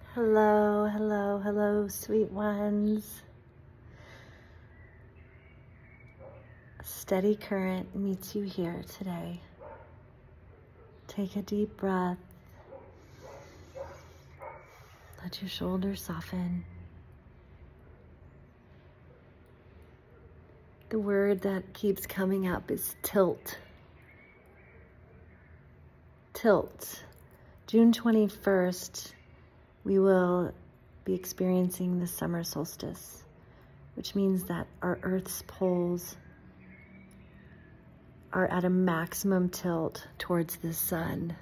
Hello, hello, hello, sweet ones. A steady current meets you here today. Take a deep breath. Let your shoulders soften. The word that keeps coming up is tilt. Tilt. June 21st, we will be experiencing the summer solstice, which means that our Earth's poles are at a maximum tilt towards the sun.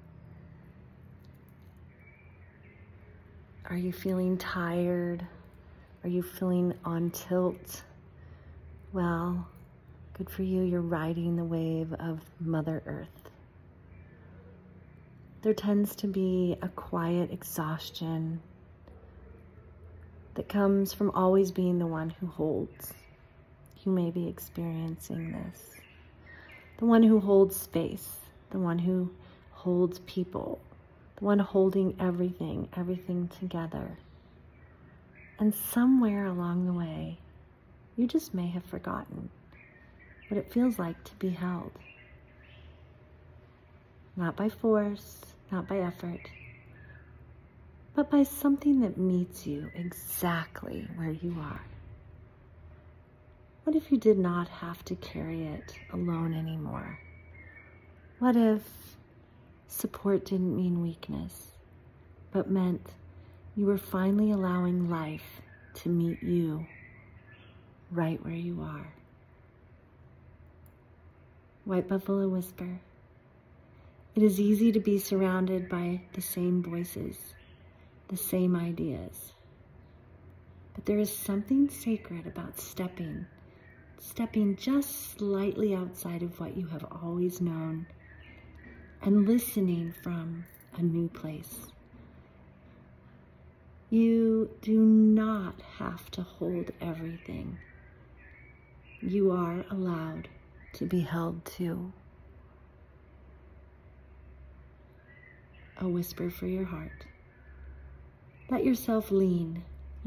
Are you feeling tired? Are you feeling on tilt? Well, good for you. You're riding the wave of Mother Earth. There tends to be a quiet exhaustion that comes from always being the one who holds. You may be experiencing this. The one who holds space, the one who holds people, the one holding everything together. And somewhere along the way, you just may have forgotten what it feels like to be held. Not by force, not by effort, but by something that meets you exactly where you are. What if you did not have to carry it alone anymore? What if support didn't mean weakness, but meant you were finally allowing life to meet you right where you are? White Buffalo Whisper. It is easy to be surrounded by the same voices, the same ideas. But there is something sacred about stepping just slightly outside of what you have always known and listening from a new place. You do not have to hold everything. You are allowed to be held too. A whisper for your heart. Let yourself lean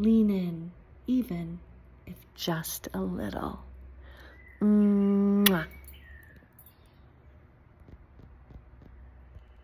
in, even if just a little. Mwah.